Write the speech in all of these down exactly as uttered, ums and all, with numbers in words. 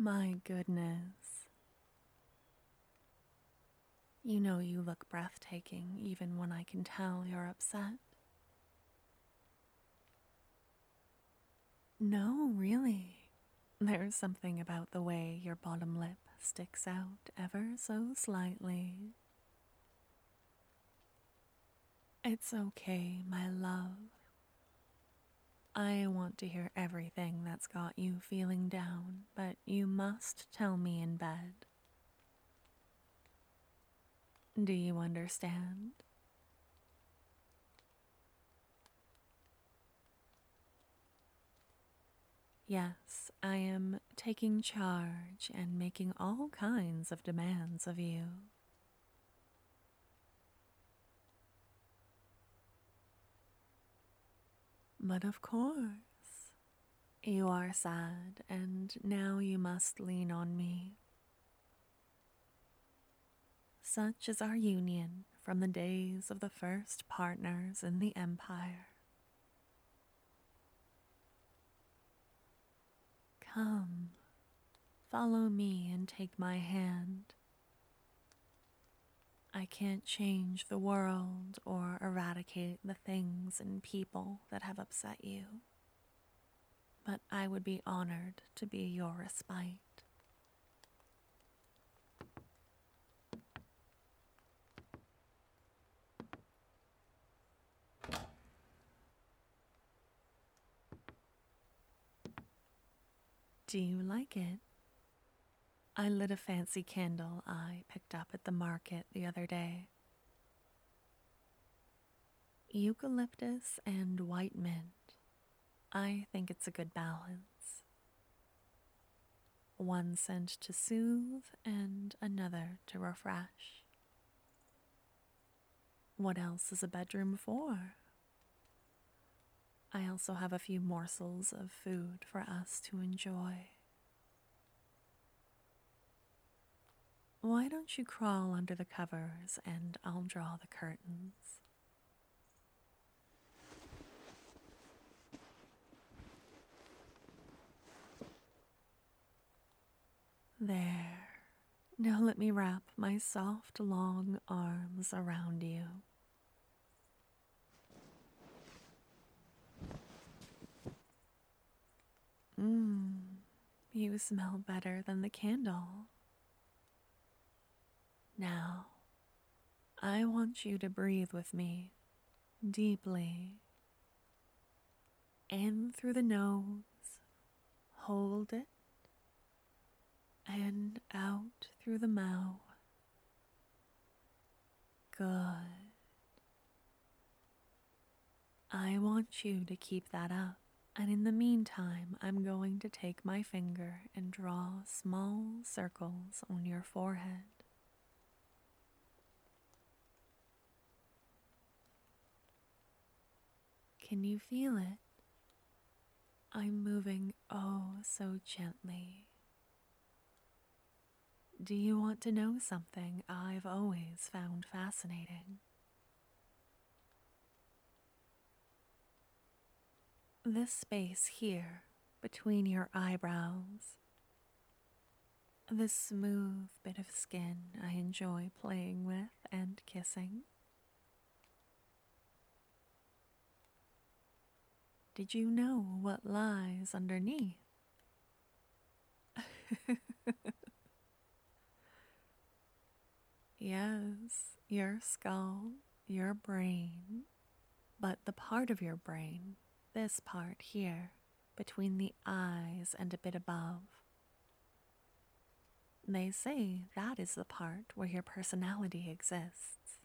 My goodness. You know you look breathtaking even when I can tell you're upset. No, really. There's something about the way your bottom lip sticks out ever so slightly. It's okay, my love. I want to hear everything that's got you feeling down, but you must tell me in bed. Do you understand? Yes, I am taking charge and making all kinds of demands of you. But of course, you are sad, and now you must lean on me. Such is our union from the days of the first partners in the Empire. Come, follow me and take my hand. I can't change the world or eradicate the things and people that have upset you, but I would be honored to be your respite. Do you like it? I lit a fancy candle I picked up at the market the other day. Eucalyptus and white mint. I think it's a good balance. One scent to soothe and another to refresh. What else is a bedroom for? I also have a few morsels of food for us to enjoy. Why don't you crawl under the covers and I'll draw the curtains? There. Now let me wrap my soft, long arms around you. Mmm, you smell better than the candle. Now, I want you to breathe with me, deeply. In through the nose, hold it, and out through the mouth. Good. I want you to keep that up, and in the meantime, I'm going to take my finger and draw small circles on your forehead. Can you feel it? I'm moving oh so gently. Do you want to know something I've always found fascinating? This space here, between your eyebrows, this smooth bit of skin I enjoy playing with and kissing. Did you know what lies underneath? Yes, your skull, your brain, but the part of your brain, this part here, between the eyes and a bit above. They say that is the part where your personality exists.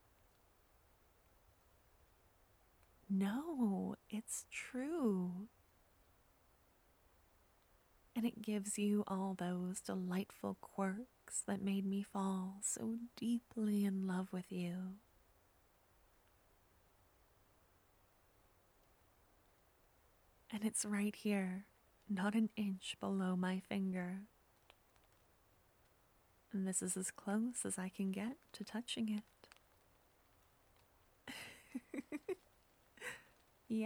No, it's true. And it gives you all those delightful quirks that made me fall so deeply in love with you. And it's right here, not an inch below my finger. And this is as close as I can get to touching it.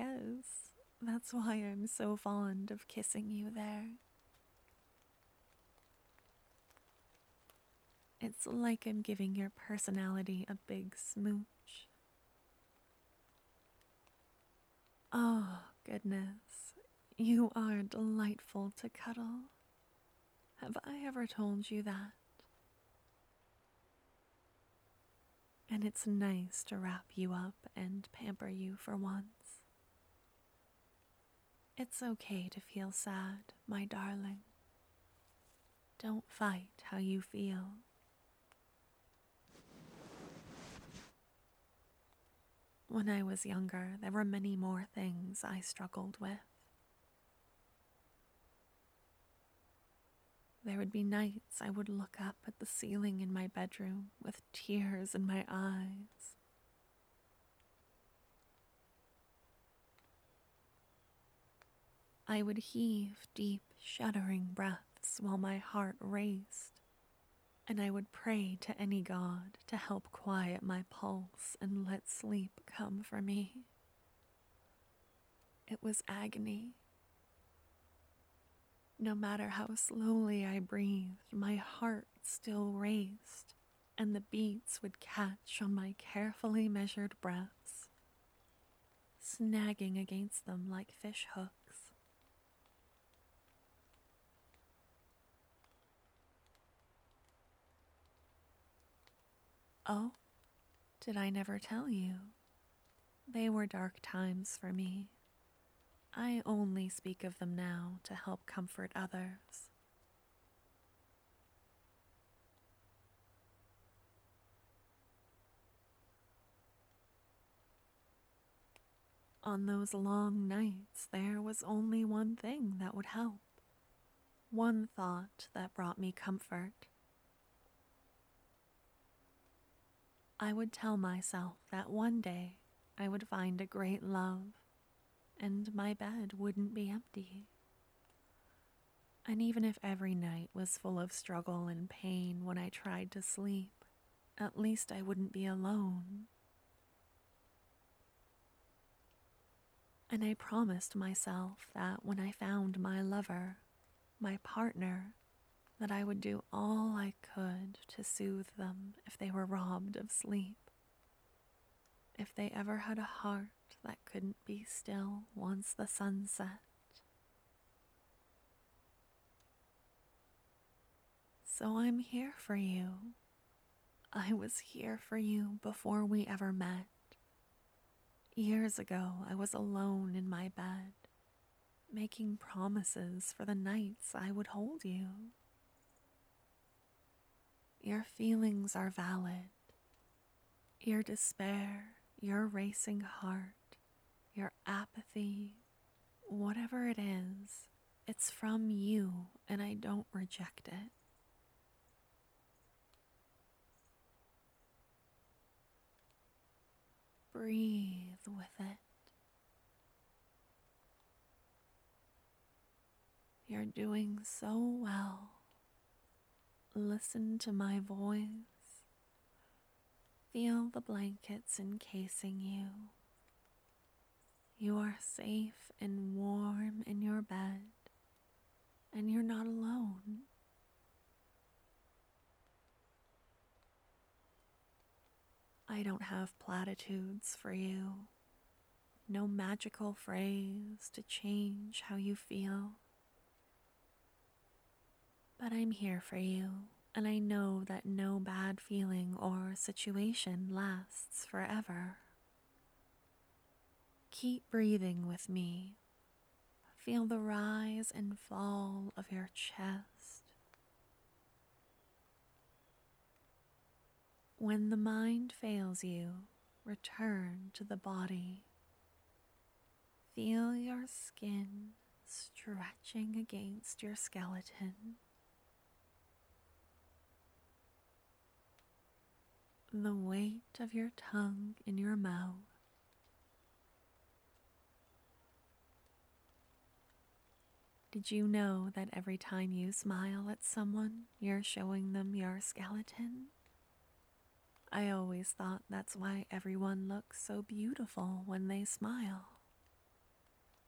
Yes, that's why I'm so fond of kissing you there. It's like I'm giving your personality a big smooch. Oh, goodness. You are delightful to cuddle. Have I ever told you that? And it's nice to wrap you up and pamper you for once. It's okay to feel sad, my darling. Don't fight how you feel. When I was younger, there were many more things I struggled with. There would be nights I would look up at the ceiling in my bedroom with tears in my eyes. I would heave deep, shuddering breaths while my heart raced, and I would pray to any god to help quiet my pulse and let sleep come for me. It was agony. No matter how slowly I breathed, my heart still raced, and the beats would catch on my carefully measured breaths, snagging against them like fish hooks. Oh, did I never tell you? They were dark times for me. I only speak of them now to help comfort others. On those long nights, there was only one thing that would help. One thought that brought me comfort. I would tell myself that one day I would find a great love, and my bed wouldn't be empty. And even if every night was full of struggle and pain when I tried to sleep, at least I wouldn't be alone. And I promised myself that when I found my lover, my partner, that I would do all I could to soothe them if they were robbed of sleep. If they ever had a heart that couldn't be still once the sun set. So I'm here for you. I was here for you before we ever met. Years ago, I was alone in my bed, making promises for the nights I would hold you. Your feelings are valid. Your despair, your racing heart, your apathy, whatever it is, it's from you, and I don't reject it. Breathe with it. You're doing so well. Listen to my voice. Feel the blankets encasing you. You are safe and warm in your bed, and you're not alone. I don't have platitudes for you. No magical phrase to change how you feel. But I'm here for you, and I know that no bad feeling or situation lasts forever. Keep breathing with me. Feel the rise and fall of your chest. When the mind fails you, return to the body. Feel your skin stretching against your skeleton. The weight of your tongue in your mouth. Did you know that every time you smile at someone, you're showing them your skeleton? I always thought that's why everyone looks so beautiful when they smile.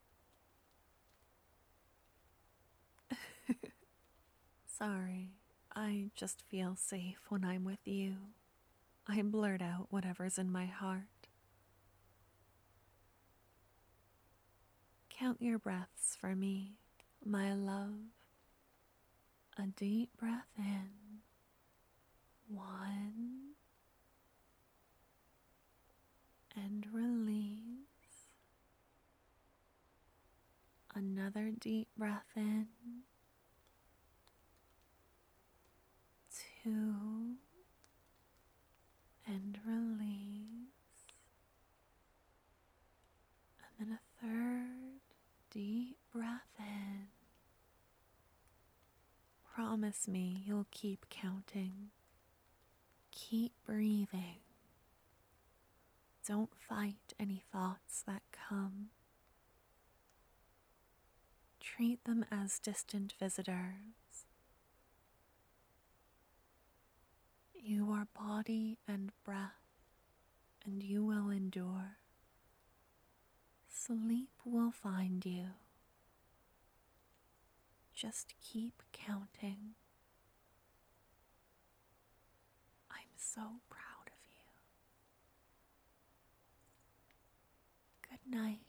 Sorry, I just feel safe when I'm with you. I blurt out whatever's in my heart. Count your breaths for me, my love. A deep breath in. One. And release. Another deep breath in. Two. And release. And then a third deep breath in. Promise me you'll keep counting. Keep breathing. Don't fight any thoughts that come. Treat them as distant visitors. You are body and breath, and you will endure. Sleep will find you. Just keep counting. I'm so proud of you. Good night.